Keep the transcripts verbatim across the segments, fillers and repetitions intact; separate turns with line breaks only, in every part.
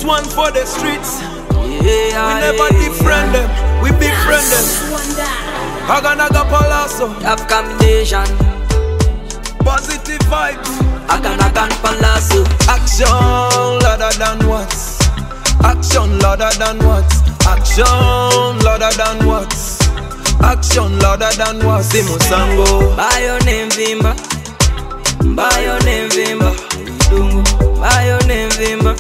This one for the streets.
Yeah,
We never
yeah,
defriend them, we befriend them. Aganaga Palazzo,
Top combination.
positive vibes.
Aganagan Palazzo.
Action louder than words. Action louder than words. Action louder than words. Action louder than words. Simusango.
By your name Vimba. By your name Vimba. Dungu. By your name Vimba.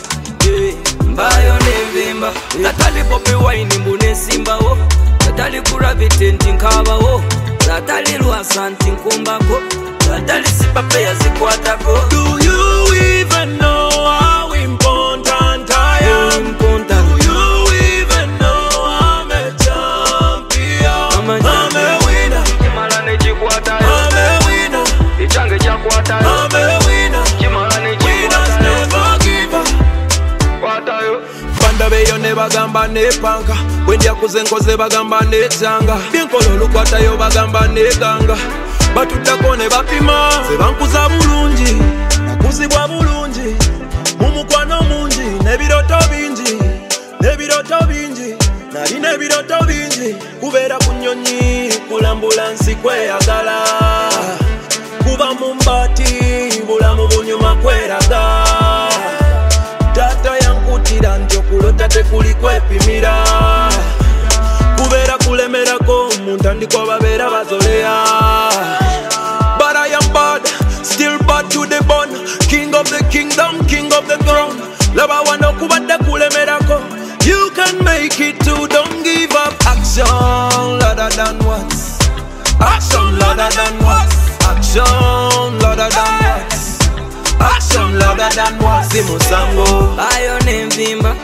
By your name Vimba. Zatali popi wine mbune simba wo. Zatali kuravite ntinkaba wo. Zatali luasanti nkumbako. Zatali sipape ya zikwatako.
Do you even know how important I am?
Important.
Do you even know I'm a champion?
I'm a
I'm a winner.
Kimalane chikwata yo.
I'm a winner.
Ichange chakwata yo.
I'm a winner.
Kimalane
Winners
chikwata yo.
never give up.
Kwata yo.
Banda beyo ne bagamba ne panka. Wendya kuzenkoze bagamba ne tanga. Byenkolo lukwata yo bagamba ne ganga. Batutako ne bapima. Ze bankuza bulungi. Nakuzibwa bulungi. Mumukwano mungi. Nebiroto bingi. Nebiroto bingi. Nali nebiroto bingi. Kubeera ku nnyonyi. Kulambula nsi kweyagala. Kuba mu mbati. Bulamu bunyuma kweraga. Tata yankutira nti okulota tekuli kwepimira. Kubeera kulemerako mu ntandikwa babeera bazoleya. But I am bad, still bad to the bone. King of the kingdom, king of the throne. Laba wano kubadde kulemerako. You can make it too, don't give up. Action louder than words. Action louder than words. Action louder than words. Action louder than words. Simusango.
By your name Vimba.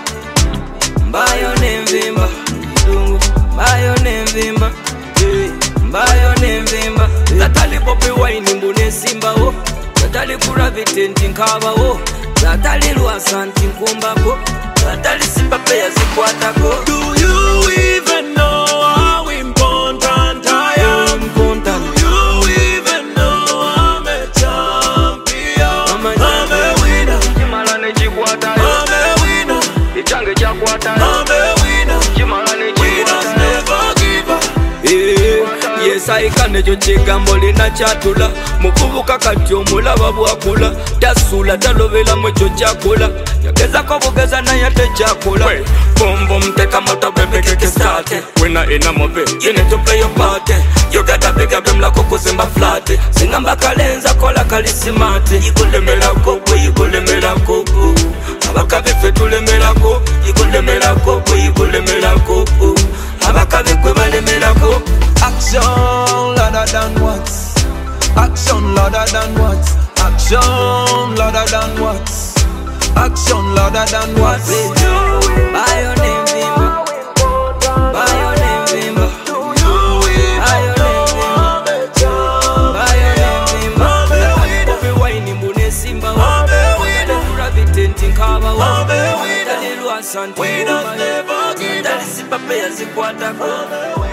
By your name Vimba. Dungu. By your name Vimba. By your name Vimba. Zatali popi wine mbune simba wo. Zatali kuravite ntinkaba wo. Zatali luasanti nkumbako. Zatali sipape ya zikwatako.
Do you even know how important I am?
Important.
Do you even know I'm a champion?
I'm a
I'm a winner.
Kimalane chikwata yo.
I'm a winner.
Ichange chakwata yo.
I'm a winner.
Kimalane
Winners
chikwata yo.
never give up.
Yes, I can ejo chigambo lina chatula. Mukubuka kati omulaba bwakula. Tasula talovela mwecho chakula. Yageza kobugeza na yate chakula. Boom boom teka moto bebe keke start. Winner in a movie, you need to play your part. You gotta pick up them like kuzimba flat. Singamba kalenza kola kalisimati. Ikulemela kopo, ikulemela kopo. Abakabe fetulemela kopo, ikulemela kopo, ikulemela kopo. Abakabe kwebalemela kopo.
Action louder than words. Action louder than words. Action louder than words. Action louder than words.
By your name Vimba. By your name Vimba. By your name Vimba. By your name Vimba. Popi wine mbune simba wa. Kuravite ntinkaba wa. Dali luasanti.
Winners never give up.
Dali sipape ya zikwatako.